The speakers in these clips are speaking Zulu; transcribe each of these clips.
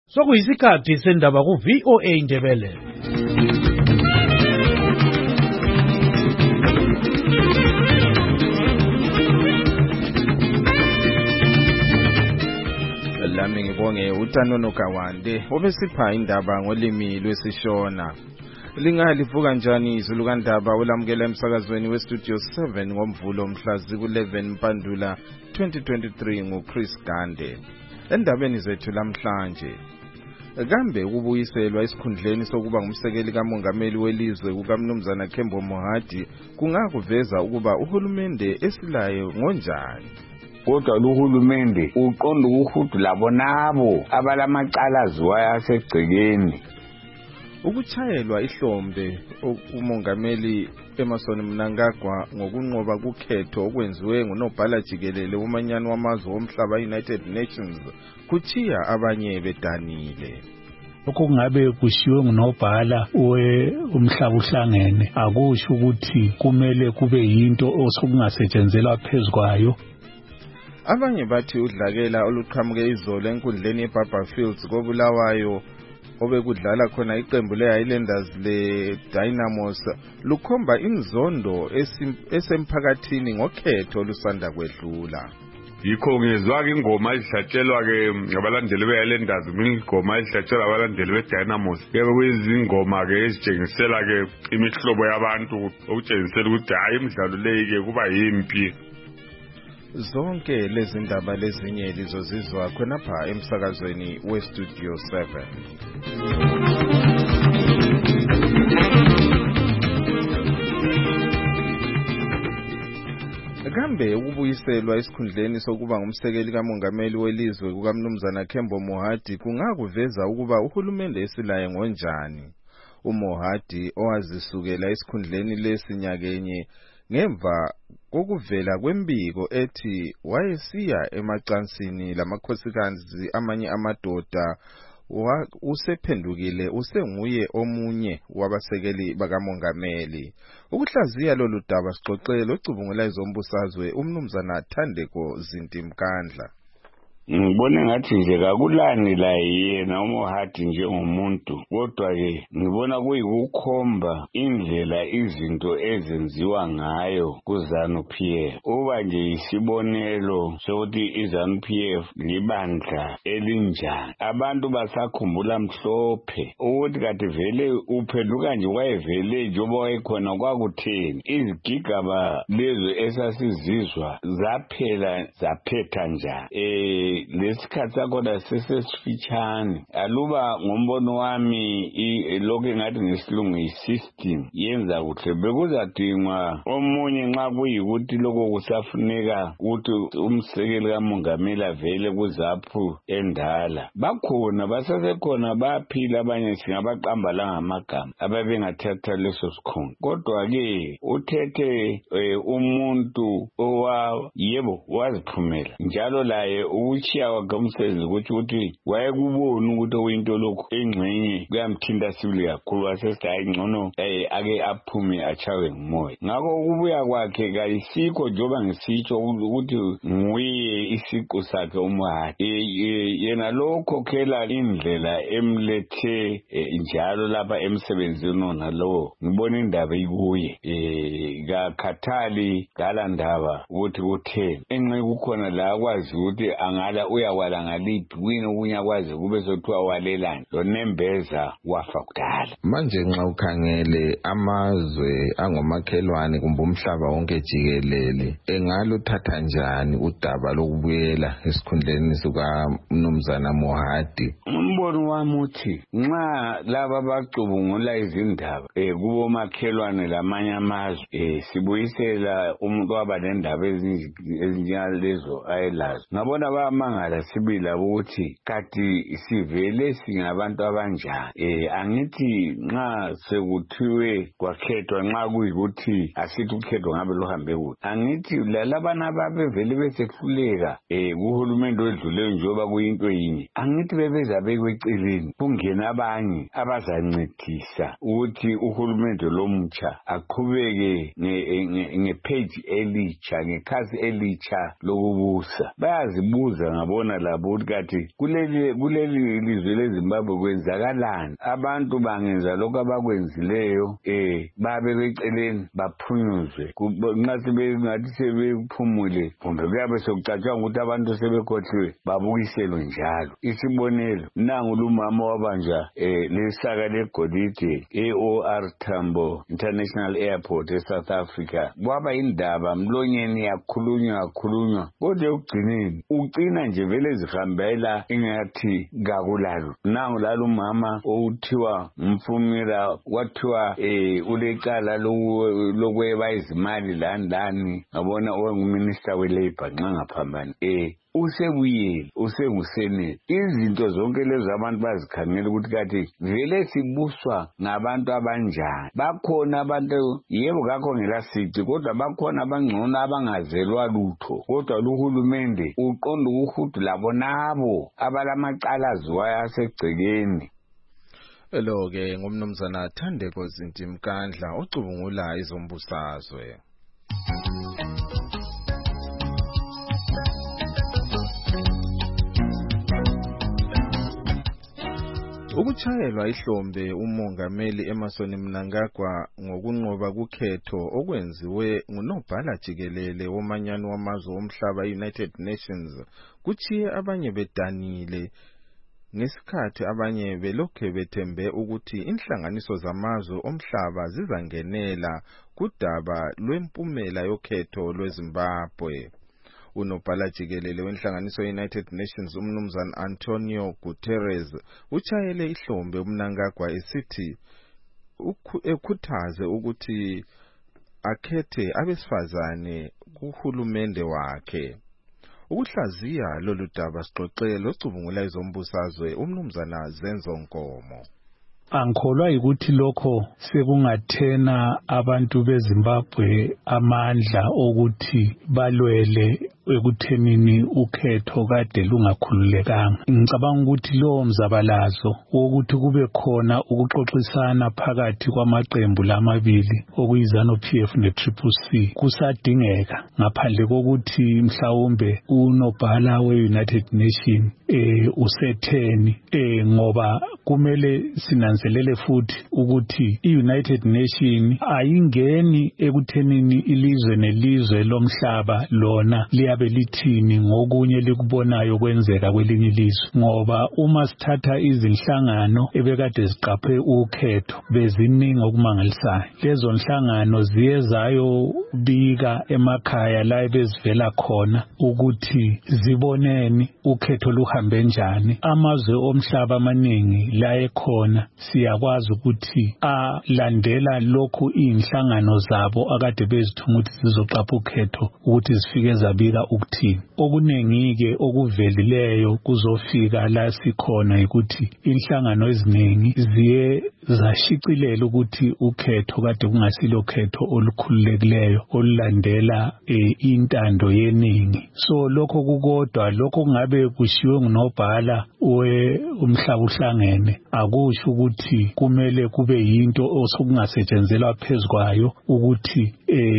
Sokuyisikhathi sendaba ku VOA Indebele. Lami ngibonge uTanono Kawande obesipha indaba ngolimi lwesiShona. Lingalivuka njani izulu kaNdaba olamukela emsakazweni weStudio 7 ngomvulo mhla ku-11 Mpandula 2023 nguChris Gande. Endabeni zethu lamhlanje, kambe ukubuyiselwa esikhundleni sokuba ngumsekeli kamongameli welizwe kukaMnumzana Kembo Mohadi kungakuveza ukuba uhulumende esilayo ngonjani. Kodwa uhulumende uqonda ukuhudula bonabo abalamacala aziwayo asegcekeni. Ukuchayelwa ihlombe umongameli Emmerson Mnangagwa ngokunqoba kukhetho okwenziwe ngunobhala jikelele umanyano wamazwe omhlaba United Nations kuthiya abanye bedanile. Okungabe kushiwe ngunobhala umhlaba uhlangene akusho ukuthi kumele kube yinto osokungasetshenzelwa phezukwayo. Abanye bathi udlakela oluqhamuke izolo enkundleni yeBarberfields koBulawayo obekudlala khona iqembu leHighlanders leDynamos lukhomba inzondo esemphakathini ngokhetho lusanda kwedlula. Yikho ngezwa ingoma ezihlatshelwa ke ngabalandeli beHighlanders, ingoma ezihlatshelwa abalandeli beDynamos. Yebo kuyizingoma ke ezitshengisela ke imihlobo yabantu okutshengisela ukuthi hayi imidlalo leyi ke kuba yimpi. Zonke lezi ndaba lezinye lizozizwa khonapha emsakazweni weStudio 7. Kambe ukubuyiselwa esikhundleni sokuba ngumsekeli kamongameli welizwe kukaMnumzana Kembo Mohadi kungakuveza ukuba uhulumende esilaye ngonjani. uMohadi owazisukela esikhundleni lesinyakenye ngemva kokuvela kwembiko ethi wayesiya emacansini lamakhosikazi amanye amadoda usephendukile usenguye omunye wabasekeli bakamongameli. Ukuhlaziya lolu daba sixoxele ocubungula izombusazwe uMnumzana Thandeko Zintimkandla. Ngibone ngathi nje kakulani la yena uMohadi njengomuntu, kodwa ke ngibona kuyikukhomba indlela izinto ezenziwa ngayo kuZANU-PF. Uba nje isibonelo sokuthi iZANU-PF libandla elinjani. Abantu basakhumbula mhlophe ukuthi kade vele uphenduka nje wayevele njengoba wayekhona kwakutheni. Izigigaba lezo esasizizwa zaphela zaphetha njani. Lesikhathi sakhona sesesifitshane. Aluba ngombono wami lokho engathi ngesilungu i-system yenza kuhle. Bekuzadingwa omunye nxa kuyikuthi lokho kusafuneka ukuthi umsekeli kamongameli avele kuzaphu endala. Bakhona basasekhona baphila abanye singabaqamba la ngamagama ababengathatha leso sikhundla. Kodwa ke uthethe umuntu yebo waziphumela njalo laye uchiya wakamsebenzi ukuthi wayekubona ukuthi oyinto lokho engxenye kuyamthinta sibili kakhulu wasesithi hayi ngcono ake aphume achawe ngumoya. Ngakho ukubuya kwakhe kayisikho njengoba ngisitsho ukuthi nguye isiqu sakhe uMohadi. Yena lokhokhela indlela emlethe njalo lapha emsebenzini onalowo. Ngibona indaba ikuye kakhathali ngala ndaba ukuthi kutheni. Enxe kukhona la akwazi ukuthi angala uyawala ngaliphi kwini okunye akwazi kube sothiwa walelani lo Nembeza wafa kudala. Manje nxa ukhangele amazwe angomakhelwane kumbe umhlaba wonke jikelele engaluthatha njani udaba lokubuyela esikhundleni sikaMnumzana Mohadi? Umbono wami uthi nxa laba bacubungula izindaba kubo makhelwane lamanye amazwe sibuyisela umuntu waba nendaba ezinjengalezo ayelazo. Ngabona bayamangala sibila ukuthi kati sivele singabantu abanjani. Angithi nxa sekuthiwe kwakhethwa nxa kuyikuthi asithi ukhethwa ngabe luhambe kude. Angithi lalabana ababevele besehluleka kuhulumende wedluleyo njengoba kuyinto yinye. Angithi bebeza bekweceleni kungena abanye abazancedisa ukuthi uhulumende lomutsha aqhubeke ngepage elitsha ngekhasi elitsha lokubusa. Bayazibuza ngabona labo ukuthi kathi kuleli lizwe leZimbabwe kwenzakalani. Abantu bangenza lokho abakwenzileyo babe beceleni baphunyuzwe. Nxa sebengathi sebephumule kumbe kuyabe sokucatshwa ukuthi abantu sebekhohliwe babukiselwe njalo. Isibonelo, nangu lumama wabanja lesaka legolide OR Tambo International Airport eSouth Africa. Kwaba indaba mlonyeni yakhulunywa kodwa ekugcineni ucina nje vele zihambela ingathi kakulalo. Nangu lalumama othiwa Mfumira wathiwa ulecala lokweba izimali lani ngabona owenguminister welabor nxa ngaphambana usebuyele usengusenate. Izinto zonke lezo abantu bazikhangela ukuthi kathi vele sibuswa ngabantu abanjani. Bakhona abantu yebo kakho ngelasici kodwa bakhona abangcono abangazelwa lutho kodwa uhulumende uqonda ukuhudu labo nabo abalamacala aziwayo asegcekeni. Lo-ke ngumnumzana Thandeko Zintimkandla ocubungula izombusazwe. Ukuchayelwa ihlombe umongameli Emmerson Mnangagwa ngokunqoba kukhetho okwenziwe ngunobhala jikelele womanyano wamazwe omhlaba United Nations kuchiye abanye bedanile ngesikhathi abanye belokhe bethembe ukuthi inhlanganiso zamazwe omhlaba zizangenela kudaba lwempumela yokhetho lweZimbabwe. Unobhala jikelele wenhlanganiso United Nations umnumzana Antonio Guterres uchayele ihlombe uMnangagwa esithi ekhuthaze ukuthi akhethe abesifazane kuhulumende wakhe. Ukuhlaziya lolu daba sixoxele ocubungula izombusazwe umnumzana Zenzo Nkomo. Angikholwa ukuthi lokho sekungathena abantu beZimbabwe amandla okuthi balwele ekuthenini ukhetho kade lungakhululekanga. Ngicabanga ukuthi lo mzabalazo wokuthi kube khona ukuxoxisana phakathi kwamaqembu lamabili okuyiZANU-PF neTCCC kusadingeka ngaphandle kokuthi mhlawumbe unobhala we-United Nations usetheni ngoba kumele sinanzelele futhi ukuthi i-United Nations ayingeni ekuthenini ilizwe nelizwe lomhlaba lona liyabe lithini ngokunye likubonayo kwenzeka kwelinye ilizwe, ngoba uma sithatha izinhlangano ebekade ziqaphe ukhetho beziningi okumangalisayo. Lezo nhlangano ziyezayo bika emakhaya la bezivela khona ukuthi ziboneni ukhetho luhambe njani. Amazwe omhlaba amaningi la ekhona siyakwazi ukuthi alandela lokhu inhlangano zabo akade bezithuma ukuthi zizoqapha ukhetho ukuthi zifike zabika ukuthini. Okunengi-ke okuvelileyo kuzofika la sikhona ukuthi inhlangano eziningi ziye zashicilela ukuthi ukhetho kade kungasilo khetho olukhululekileyo olulandela intando yeningi. So lokho kukodwa lokho kungabe kushiwe ngunobhala umhlaba uhlangene akusho ukuthi kumele kube yinto osokungasetshenzelwa phezukwayo ukuthi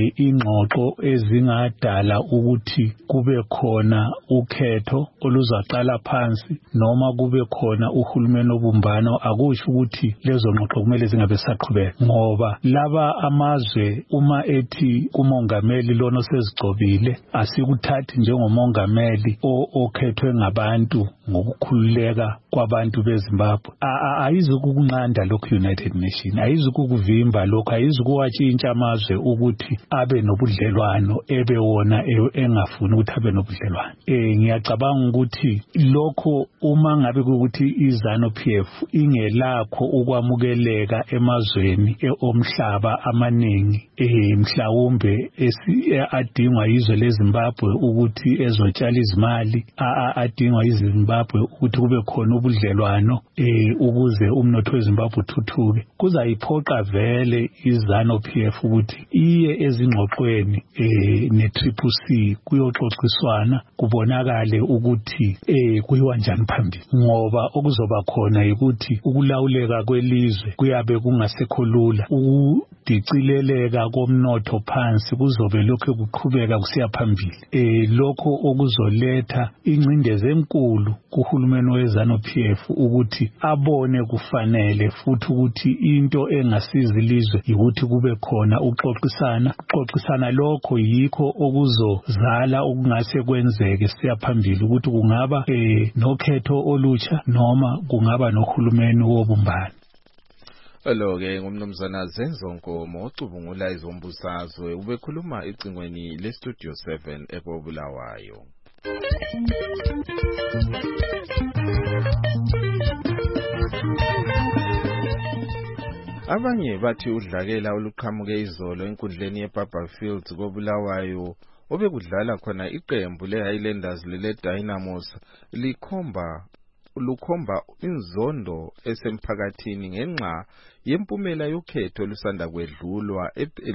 ingxoxo ezingadala ukuthi kube khona ukhetho oluzaqala phansi noma kube khona uhulumeni obumbano. Akusho ukuthi lezo ngxoxo kumele zingabe saqhubeka ngoba laba amazwe uma ethi kumongameli lona osezigcobile asikuthathi njengomongameli okhethwe ngabantu ngokukhululeka kwabantu beZimbabwe. Ayizukunqanda lokhu United Nations, ayizukuvimba lokhu, ayizukuwatshintsha amazwe ukuthi abe nobudlelwano ebe wona engafuni ukuthi abe nobudlelwano. Ngiyacabanga ukuthi lokho uma ngabe ukuthi iZANU-PF ingelakho ukwamukeleka emazweni omhlaba amaningi mhlawumbe adingwa izwe leZimbabwe ukuthi ezotshala izimali, adingwa iZimbabwe ukuthi kube khona ubudlelwano ukuze umnotho weZimbabwe uthuthuke, kuzayiphoqa vele iZANU-PF ukuthi iye ezingxoxweni neTCCC kuyoxoxiswana kubonakale ukuthi kuyiwa njani phambili, ngoba okuzoba khona ukuthi ukulawuleka kwelizwe selizwe kuyabe kungasekho lula. Ukudicileleka komnotho phansi kuzobe lokho kuqhubeka kusiya phambili. Lokho okuzoletha incindezelo enkulu kuhulumeni weZANU-PF ukuthi abone kufanele futhi ukuthi into engasiza ilizwe ukuthi kube khona uxoxisana lokho yikho okuzozala okungase kwenzeke siya phambili ukuthi kungaba nokhetho olutsha noma kungaba nohulumeni wobumbano. Lo-ke ngumnumzana Zenzo Nkomo ocubungula izombusazwe ubekhuluma ecingweni leStudio 7 eBulawayo. Abanye bathi udlakela oluqhamuke izolo enkundleni yeBarberfield koBulawayo obekudlala khona iqembu leHighlanders leDynamos lukhomba inzondo esemphakathini ngenxa yempumela yokhetho lusanda kwedlula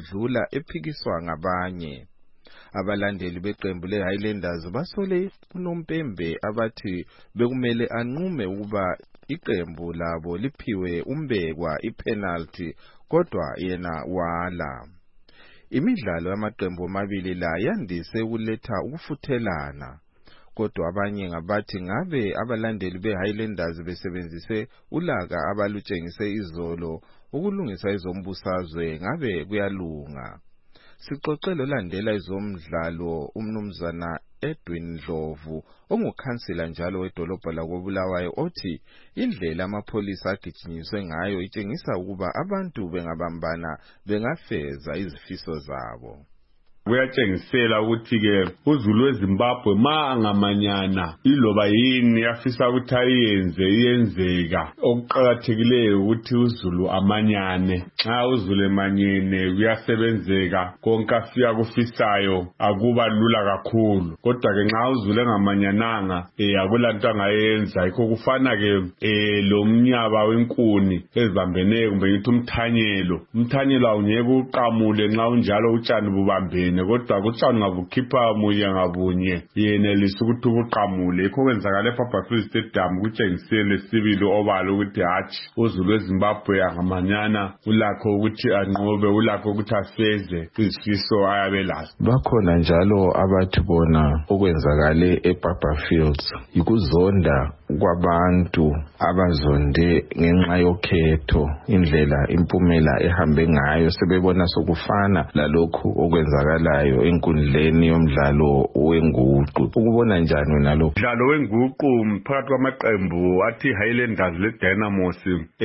ephikiswa ngabanye. Abalandeli beqembu leHighlanders basole uNompembe abathi bekumele anqume ukuba iqembu labo liphiwe umbekwa ipenalty kodwa yena wala. Imidlalo yamaqembu amabili la yandise ukuletha ukufuthelana kodwa abanye ngabathi ngabe abalandeli beHighlanders besebenzise ulaka abalutshengise izolo ukulungisa izombusazwe ngabe kuyalunga. Sixoxele olandela izomdlalo umnumzana Edwin Ndlovu ongukhansela njalo wedolobha lakoBulawayo othi indlela amapholisa agijinyiswe ngayo itshengisa ukuba abantu bengabambana bengafeza izifiso zabo. Kuyatshengisela ukuthi ke uZulu weZimbabwe mangamanyana iloba yini yafisa ukuthi iyenzeka. Okuqhakathekileyo ukuthi uZulu amanyane. Nxa uZulu emanyene kuyasebenzeka konke afika kufisayo akuba lula kakhulu. Kodwa ke nxa uZulu engamanyananga akulanto angayenza. Yikho kufana ke lo mnyaba wenkuni ezibambeneyo kumbe ngithi umthanyelo. Umthanyelo awungeke uqamule nxa unjalo utshani bubambene. Kodwa kutshani ngabukhipha munye ngabunye yenelisa ukuthi ubuqamule. Yikho kwenzakala eBarberfield Stadium kutshengisele sibili obalo ukuthi hatshi uZulu weZimbabwe angamanyana ulakho ukuthi anqobe ulakho ukuthi afeze izifiso ayabe lazo. Bakhona njalo abathi bona okwenzakale eBarberfield yikuzonda kwabantu abazonde ngenxa yokhetho indlela impumela ehambe ngayo sebebona sokufana lalokho okwenzakalayo enkundleni yomdlalo wenguqu. Ukubona njani wena lokho? Umdlalo wenguqu phakathi kwamaqembu athi Highlanders leDynamos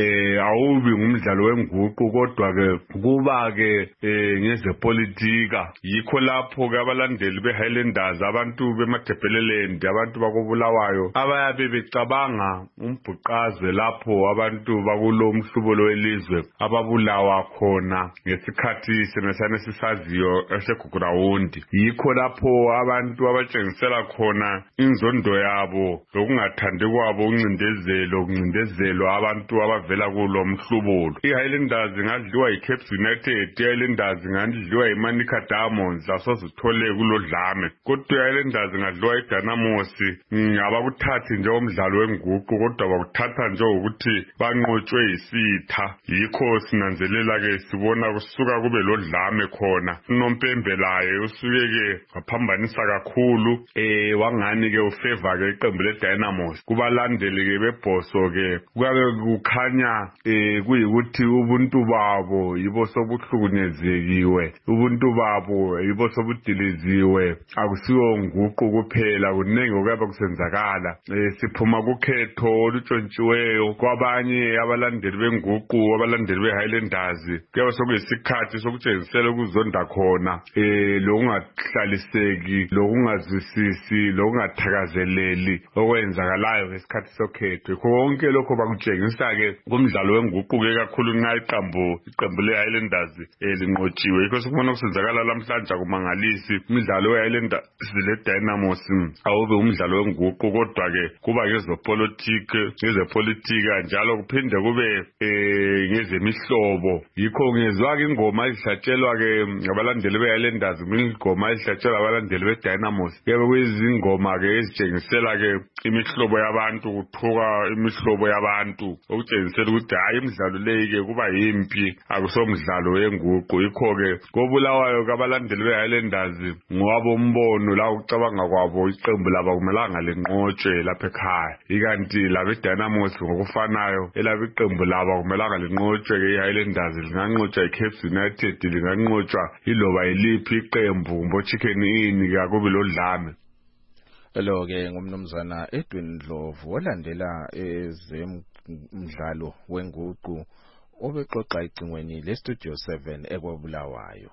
awubi ngumdlalo wenguqu kodwa ke kuba ke ngezepolitika. Yikho lapho ke abalandeli beHighlanders abantu beMadebeleland abantu bakoBulawayo abayabe becabanga umbhuqazwe lapho abantu bakulo mhlubulo welizwe ababulawa khona ngesikhathi senesane sisaziyo eseGugurawundi. Yikho lapho abantu abatshengisela khona inzondo yabo lokungathandi kwabo ukuncindezelwa abantu abavela kulo mhlubulo. iHighlanders ngadliwa yiCaps United, iHighlanders ngadliwa yiManica Diamonds asozithole kulo dlame. Kodwa iHighlanders ngadliwa yiDynamos abakuthathi nje umdlalo wenguqu kodwa bakuthatha nje ukuthi banqotshwe yisitha. Yikho sinanzelela ke sibona kusuka kube lo dlame khona. uNompembe laye usuke ke waphambanisa kakhulu wangani ke ufavor ke iqembu leDynamos. Kubalandeli ke bebhoso ke kuyabe kukhanya kuyikuthi ubuntu babo yibo sobuhlukunyezekiwe, ubuntu babo yibo sobudiliziwe, akusiyo nguqu kuphela, kuningi okuyabe kusenzakala. Siphuma kukhetho olutshontshiweyo kwabanye abalandeli benguqu, abalandeli beHighlanders kuyabe sokuyisikhathi sokutshengisela ukuzonda khona lokungahlaliseki, lokungazwisisi, lokungathakazeleli okwenzakalayo ngesikhathi sokhetho. Konke lokho bakutshengisa ke kumdlalo wenguqu ke kakhulu nxa iqembu leHighlanders linqotshiwe. Yikho sikubona kusenzakala namhlanje akumangalisi. Umdlalo weHighlanders leDynamos awube umdlalo wenguqu kodwa ke kuba ngezepolitika njalo kuphinde kube ngezemihlobo. Yikho ngezwa ke ingoma ezihlatshelwa ke ngabalandeli beHighlanders ndazi ingoma ezihlatshelwa abalandeli beDynamos yebo kuyizingoma ke ezitshengisela ke imihlobo yabantu kuthuka imihlobo yabantu okutshengisela ukuthi hayi imidlalo leyi ke kuba yimpi akusomdlalo wenguqu yikho ke kobulawayo kabalandeli beHighlanders ngoba umbono la ucabanga kwabo iqembu laba kumelanga lenqotshwe lapha ekhaya ikanti labe Dynamos ngokufanayo elaba iqembu laba kumelanga lenqotshwe ke iHighlanders linganqotshwa iCape United linganqotshwa iloba iliphi iqembu mboChicken Inn yakubi lodlame. Lo ke ngumnumzana Edwin Ndlovu olandela ezemidlalo wenguqu obexoxa icingweni leStudio 7 ekwabulawayo.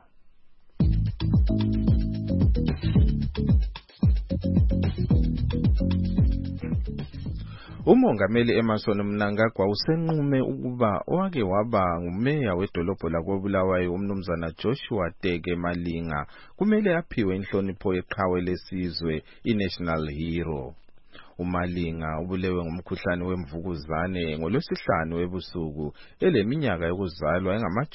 Umongameli Emmerson Mnangagwa usenqume ukuba owake waba ngumeya wedolobho lakwabulawayo umnumzana Joshua Teke Malinga kumele aphiwe inhlonipho yeqhawe lesizwe iNational Hero. uMalinga ubulewe ngumkhuhlane wemvukuzane ngolwesihlanu ebusuku eleminyaka yokuzalwa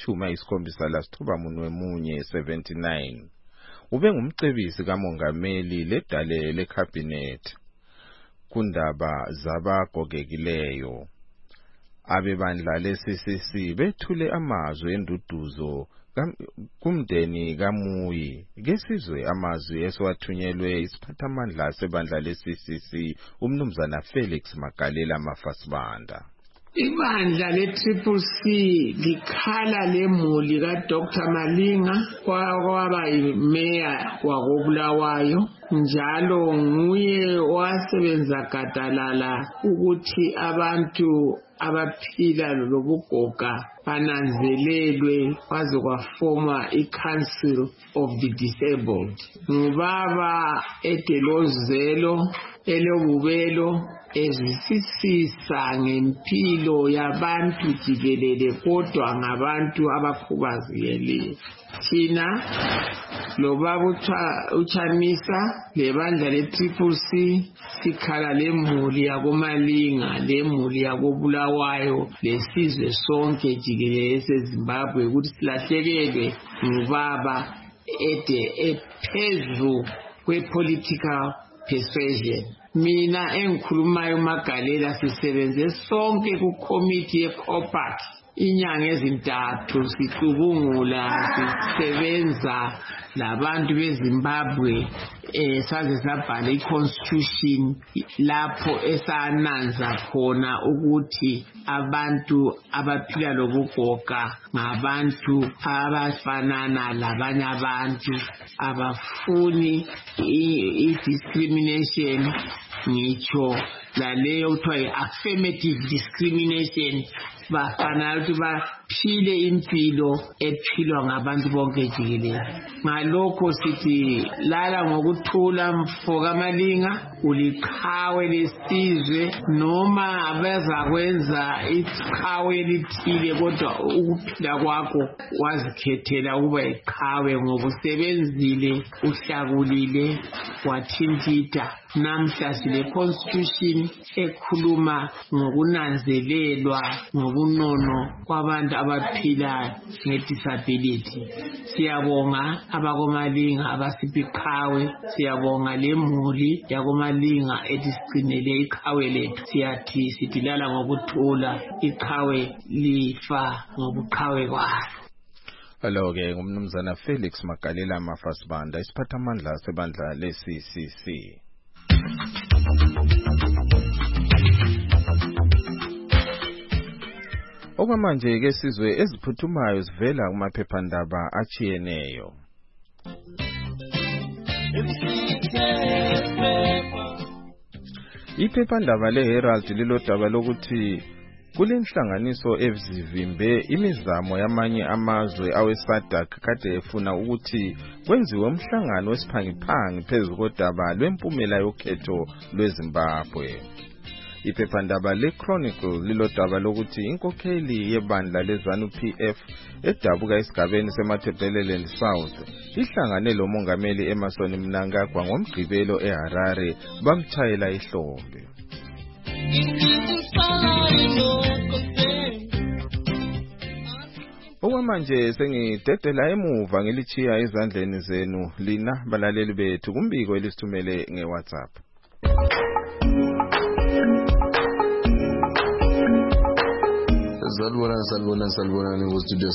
engama-79 ube ngumcebisi kamongameli ledale lecabinet kundaba zabagogekileyo. Abebandla leCCC bethule amazwi enduduzo kumndeni kaMuyi ngesizwe amazwi esiwathunyelwe isiphathamandla sebandla leCCC umnumzana Felix Magalela Mafasibanda. Ibandla le-CCC likhala lemuli kaDr Malinga kwaba yimeya wakobulawayo njalo nguye wasebenza gadalala ukuthi abantu abaphila lobugoga bananzelelwe kwaze kwafoma i-Council of the Disabled. Ngubaba edelozelo elobubelo ezisisisa ngempilo yabantu jikelele kodwa ngabantu abakhubazekile. Thina lo baba uChamisa lebandla le-CCC sikhala lemuli yakoMalinga lemuli yakobulawayo lesizwe sonke jikelele seZimbabwe ukuthi silahlekelwe ngubaba ephezu kwe-political persuasion. Mina engikhulumayo uMagalela sisebenze sonke ku committee ye-COPAC inyanga ezintathu sicubungula sisebenza labantu beZimbabwe saze sabhala i-constitution lapho esananza khona ukuthi abantu abaphila lobugoga ngabantu abafanana labanye abantu abafuni i-discrimination ngitsho laleyo kuthiwa i-affirmative discrimination bafana ukuthi baphile impilo ephilwa ngabantu bonke jikelele. Ngalokho sithi lala ngokuthula mfoka Malinga uliqhawe lesizwe noma abazakwenza iqhawe elithile kodwa ukuphila kwakho wazikhethela ukuba iqhawe ngoba usebenzile uhlakulile wathintita. Namhla sile constitution ekhuluma ngokunanzelelwa ngobunono kwabantu abaphila ngedisability. Siyabonga abakoMalinga abasipha iqhawe, siyabonga lemuli yakoMalinga edisigcinele iqhawe lethu. Sithi lala ngokuthula iqhawe lifa ngobuqhawe kwalo. Hello ke ngumnumzana Felix Magalela Mafasibanda isiphathamandla sebandla leCCC. Okwamanje ke sizwe eziphuthumayo zivela kumaphephandaba achiyeneyo. Iphephandaba leHerald lilodaba lokuthi kulenhlanganiso ezivimbe imizamo yamanye amazwe aweSADC kade efuna ukuthi kwenziwe umhlangano wesiphangiphangi phezu kodaba lwempumela yokhetho lweZimbabwe. Iphephandaba leChronicle lilodaba lokuthi inkokheli yebandla leZANU-PF edabuka esigabeni seMatabeleland South ihlangane lomongameli Emmerson Mnangagwa ngomgqibelo eHarare bamthayela ihlombe. Okwamanje sengidedela emuva ngilichiya ezandleni zenu lina balaleli bethu kumbiko elisithumele ngeWhatsApp. Salibona ngo-Studio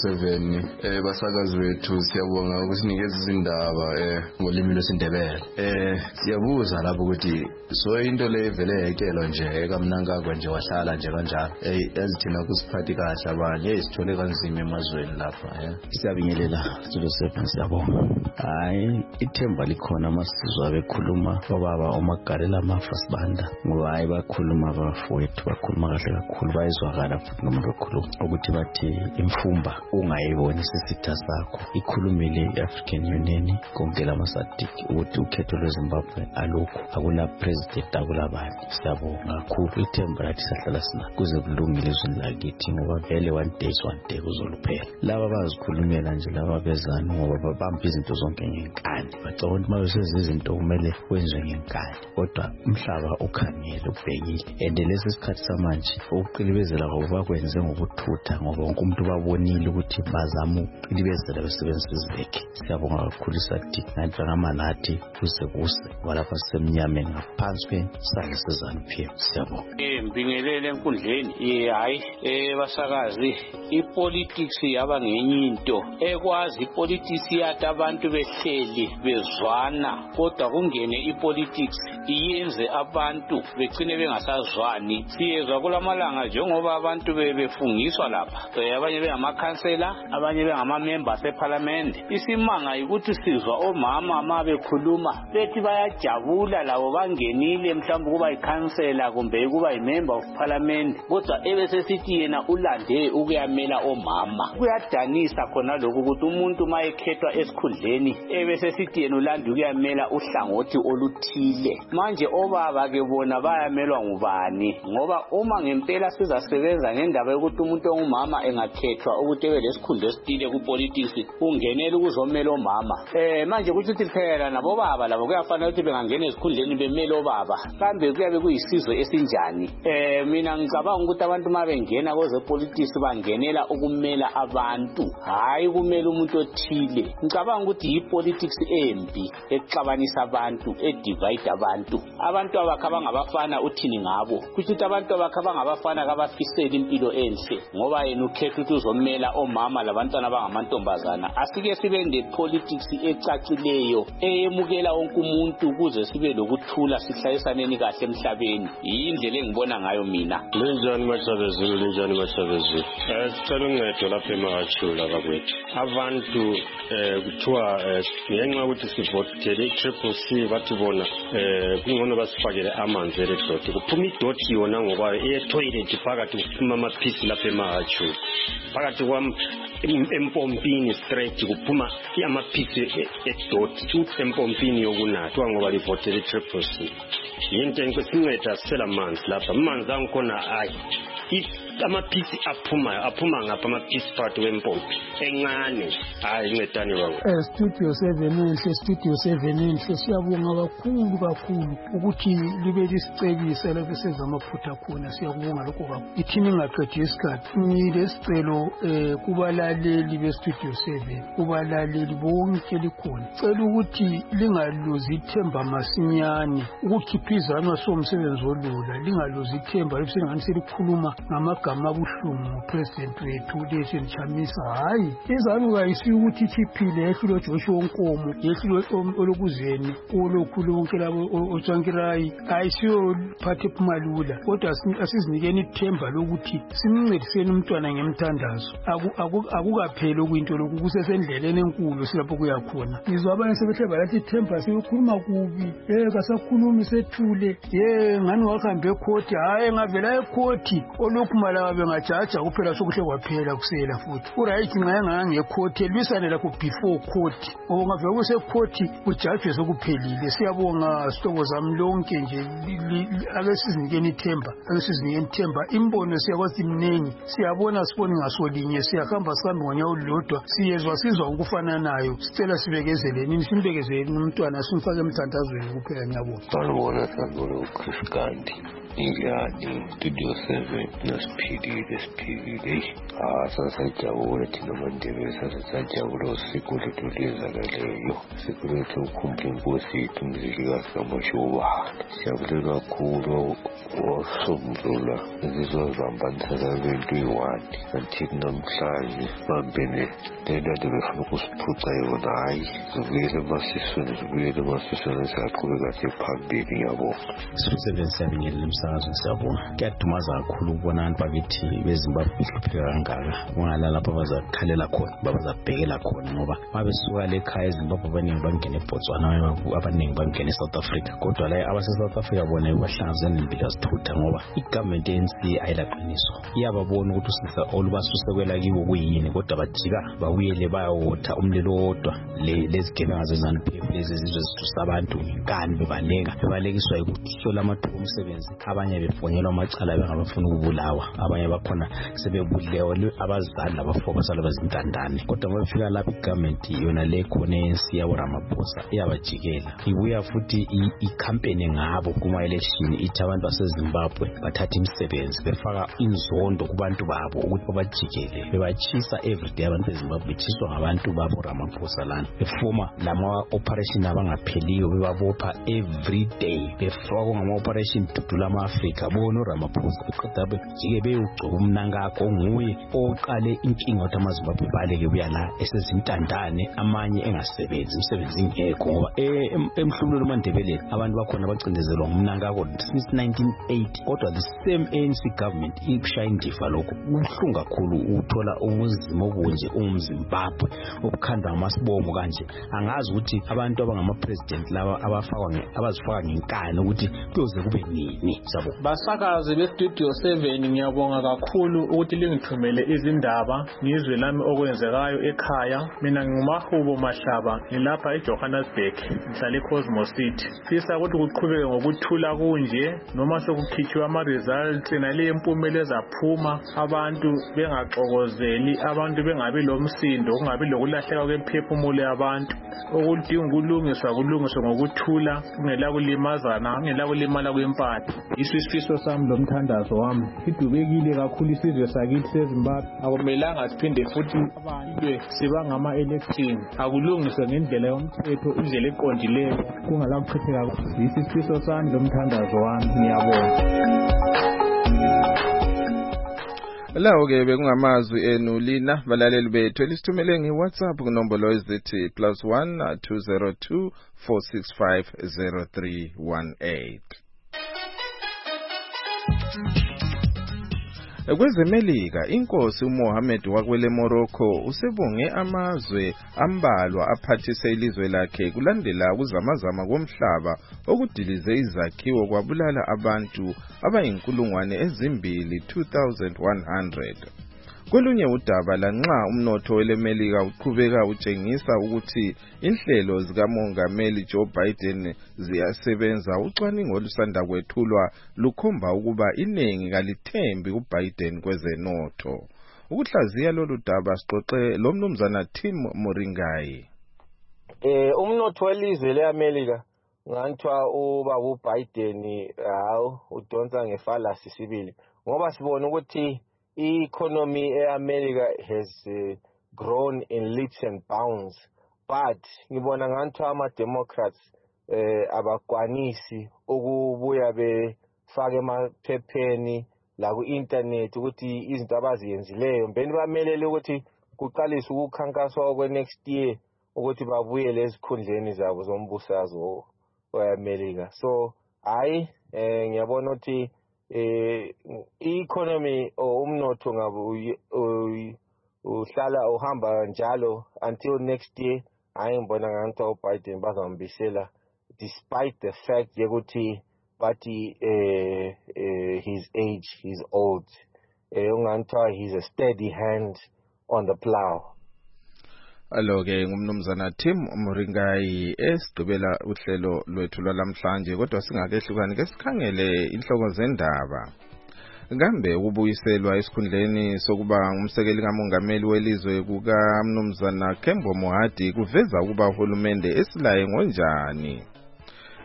7 basakazi bethu siyabonga ukusinikeza izindaba ngolimi lwesiNdebele. Siyabuza lapho ukuthi so into le vele yayikelo nje ekamnankakwe nje wahlala nje kanjalo yazithina kusiphathi kahle abanye sithole kanzima emazweni lapha. Siyabingelela Studio 7 siyabonga. Hayi ithemba likhona amasizwa bekhuluma baba uMagalela Mafasibanda ngoba hayi bakhuluma abafowethu bakhuluma kahle kakhulu bayizwakala futhi nomuntu ukuthi bathi imfumba ungayiboni sisitha sakho ikhulumile iAfrican Union konke lamaSADC ukuthi ukhetho lweZimbabwe alokho akuna president akulabani. Siyabonga kakhulu ithemba lathi sahlala sina kuze kulungile izweni lakithi ngoba vele one day kuzoluphela. Laba bazikhulumela nje laba bezana ngoba babamba izinto zonke ngenkani bacabanga ukuthi mase izinto kumele kwenziwe ngenkani kodwa umhlaba ukhangele ubhekile and lesi sikhathi samanje ukuqilibezela ngoba kwenze ngokuthutha ngoba wonke umuntu babonile ukuthi bazama uqilibezela besebenzisa izibeke. Siyabonga kakhulu iSADC nathi ngamanathi kuse walapha semnyameni ngaphansi kwesandla seZANU-PF. Siyabonga. Mbingelele enkundleni hayi basakazi ipolitics yaba ngenye into ekwazi ipolitics yathi abantu behleli bezwana kodwa kungene ipolitics iyenze abantu begcine bengasazwani. Siyezwa kulamalanga njengoba abantu befungiswa lapha abanye bengamakhansela abanye bengamamembers eParliament. Isimanga ukuthi sizwa omama ma bekhuluma bethi bayajabula labo bangenile mhlawumbe kuba ikhansela kumbe kuba imember of Parliament kodwa ebesesithi yena ulande ukuyamela omama. Kuyadanisa khona lokho ukuthi umuntu mayekhethwa esikhundleni ebesesithi yena ulande ukuyamela uhlangothi oluthile. Manje obaba ke bona bayamelwa ngubani ngoba uma ngempela sizasebenza ngendaba yokuthi umuntu ongumama engakhethwa ukuthi ebe lesikhundla esithile kupolitics ungenela ukuzomela omama. Manje kuthi phela nabo baba labo kuyafanele ukuthi bengangena esikhundleni bemela obaba kambe kuyabe kuyisizwe esinjani. Mina ngicabanga ukuthi abantu mabengena kwezepolitics bangenela ukumela abantu hayi kumela umuntu othile. Ngicabanga ukuthi ipolitics embi exabanisa abantu edivide abantu abakhabanga abafana uthini ngabo kuthi abantu abakhabanga abafana kabafisela impilo enhle ngoba yena ukhetha ukuthi uzomela omama labantwana abangamantombazana. Asike sibe nepolitics ecacileyo eyemukela wonke umuntu ukuze sibe lokuthula sihlalisaneni kahle emhlabeni. Yindlela engibona ngayo mina. Linjani mashabezulu sicela uncedo lapha eMahachula bakwethu abantu kuthiwa ngenxa ukuthi sivotele i-CCC bathi bona kungcono basifakele amanzi eledoti kuphuma idoti yona ngokwayo etoilet phakathi kuphuma amaphisi lapha eMahachula phakathi kwam empompini straight kuphuma amaphisi edoti empompini yokunatha ngoba livotele i-CCC. Yinto enkwesinceda sicela amanzi lapha amanzi angikhona hayi amaphisi aphuma ngapha amaphisi phakathi kwempompi encane hayi incedani babo. Studio 7 siyabonga kakhulu ukuthi libe lisicebisa lapho senza amaphutha khona. Siyabonga lokho kakhulu. Ithini ngaqedwe isikhathi ngilesicelo kubalaleli beStudio 7 kubalaleli bonke likhona cela ukuthi lingaluzi ithemba masinyane ukukhiphizana somsebenzi olula lingaluzi ithemba ebisengani selikhuluma ngamagama abuhlungu president wethu Lesi Chamisa. Hayi izalo kayisi ukuthi ichiphile ehlilo Joshua Nkomo yehlilo olokuzeni olokhulunke labo otsankirayi ayisiyo phathe phumalula kodwa asizinikeni ithemba lokuthi simncediseni umntwana ngemthandazo akukaphela okuyinto lokhu kusesendleleni enkulu silapho kuyakhona. Ngizwa abanye sebehle balathi ithemba sikhuluma kubi kasakhulumi sethule ngani wahambe ecourt. Hayi ngavela ecourt olokhumala bengajaja kuphela sokuhle kwaphela kusela futhi uright nxa ngecourt elwisane lakho before court ongavela kuse court ujudge sokuphelile. Siyabonga sihlobo zami lonke nje ake sizinikeni ithemba imbono siyakwazi imnengi siyabona sibone ngasolinye siyahamba sihambe ngonyawo lodwa sizwa ukufananayo sicela sibekezeleni simbekezeleni umntwana simfake emthandazweni kuphela. Ngiyabonga. Sanibona uChris Gandhi ingane Studio 7 nasiphilile sasajabula thina maNdebele sasajabula usiko lethu lezakaleyo usiko lethu ukhumbula inkosi yethu umzilikazi kaMashobana siyabulela kakhulu wasombulula izizwe zambanisa ka-21 kanti namhlanje bambene lento ade befuna ukusiphuca yona hayi zibuyele emasisweni siyaqhubeka siphambili ngiyabonga. Sibingelele umsakazo siyabonga. Kuyadumaza kakhulu ukubona abantu bakithi beZimbabwe behlupheka kangaka. Kungalala lapho bazakhalela khona, bazabhekela khona ngoba babesuka lekhaya eZimbabwe abaningi bangena eBotswana, abaningi bangena eSouth Africa. Kodwa la abase-South Africa bona bahlangazene nempilo yazithutha ngoba igovernment ANC ayilaqiniso. Iyababona ukuthi usisa olubasusekwela kiwo kuyini kodwa bajika babuyele bayawotha umlilo wodwa lezigebenga zeZANU-PF lezi zizwe zisusa abantu ngekani bebalekiswa ukuhlola amathuba omsebenzi. Abanye befonyelwa amacala bengabafuna ukubulawa, abanye bakhona sebebulewe abazali labafo basala bazintandane. Kodwa mabefika lapha igovernment yona le khona ANC yabo Ramaphosa iyabajikela. Ibuya futhi icampaign ngabo kuma election ithi abantu baseZimbabwe bathatha imisebenzi befaka inzondo kubantu babo ukuthi babajikele bebachisa everyday. Abantu beZimbabwe bechiswa ngabantu babo Ramaphosa lana befuma lama operation abangapheliyo bebabopha everyday befaka ngama operation dudula ama-Afrika bona Ramaphosa beqeda bejike beyogcoba umnankakho nguye oqale inkinga ukuthi amaZimbabwe baleke buya la esezintandane amanye engasebenzi imisebenzi ingekho ngoba emhlumlweni maNdebele abantu bakhona bacindezelwa ngumnankakho since 1980. Kodwa the same ANC government ishaya indiva lokho. Kubuhlungu kakhulu ukuthola ubuzima obunje umZimbabwe obukhandwa ngamasibongo kanje. Angazi ukuthi abantu abangama-president laba abazifaka ngenkani ukuthi kuyoze kube nini. Sabo basakazi beStudio 7 ngiyabonga kakhulu ukuthi lingithumele izindaba ngizwe lami okwenzekayo ekhaya. Mina nguMahubo Mahlaba ngilapha eJohannesburg ngihlala eCosmos City. Fisa ukuthi kuqhubeke ngokuthula kunje noma sokukhitshwa ama-results nale impumela ezaphuma, abantu bengaxokozeli, abantu bengabi lomsindo, kungabi lokulahleka kwemphefumulo yabantu. Okudinga kulungiswa ngokuthula kungela kulimazana, kungela kulimala kwempahla. Isifiso sami lomthandazo wami sidubekile kakhulu isizwe sakithi seZimbabwe. Akumelanga siphinde futhi abantu sibangama-election. Akulungiswe ngendlela yomthetho, indlela eqondileyo, kungala kuchitheka. Isifiso sami lomthandazo wami. Ngiyabonga. Lawo-ke bekungamazwi enu lina balaleli bethu elisithumele nge-WhatsApp kunombolo ezithi +1 202 465 0318. KwezeMelika inkosi uMohammed wakwele Morocco usebonge amazwe ambalwa aphathise ilizwe lakhe kulandela ukuzamazama komhlaba okudilize izakhiwo kwabulala abantu abayinkulungwane ezimbili 2100. Kolunye udaba lanxa umnotho weleMelika uqhubeka utshengisa ukuthi inhlelo zikamongameli Joe Biden ziyasebenza, ucwaningo olusanda kwethulwa lukhomba ukuba iningi kalithembi uBiden kwezenotho. Ukuhlaziya lolu daba sixoxe lo mnumzana Tim Moringai. Umnotho welizwe leAmelika nganthiwa ubaba uBiden udonsa ngefalasi sibili ngoba sibona ukuthi i-economy eAmerica has grown in leaps and bounds, but ngibona ngathi ama-Democrats abakwanisi ukubuya befake emaphepheni la ku-internet ukuthi izinto abaziyenzileyo mbeni bamelele ukuthi kuqalise ukukhankaswa okwe-next year ukuthi babuyele ezikhundleni zabo zombusazwe we-America. So hayi ngiyabona ukuthi i-economy umnotho ngabe uhlala uhamba njalo until next year. Hayi ngibona ngathi uBiden bazambisela despite the fact ukuthi bathi his age, he's old. Unganthi he's a steady hand on the plow. Aloke ngumnumzana Tim Moringai esigqibela uhlelo lwethu lwalamhlanje, kodwa singakehlukani ke sikhangele inhloko zendaba. Ngambe ukubuyiselwa esikhundleni sokuba ngumsekeli kamongameli welizwe kuka mnumzana Kembo Mohadi kuveza ukuba uhulumende esilaye ngonjani.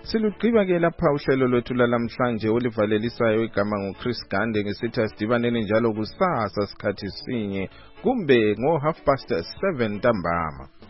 Silugqiba ke lapha uhlelo lwethu lalamhlanje olivalelisayo igama nguChris Gande ngesithi asidibaneni njalo kusasa sikhathi sinye kumbe ngo 7:30 ntambama.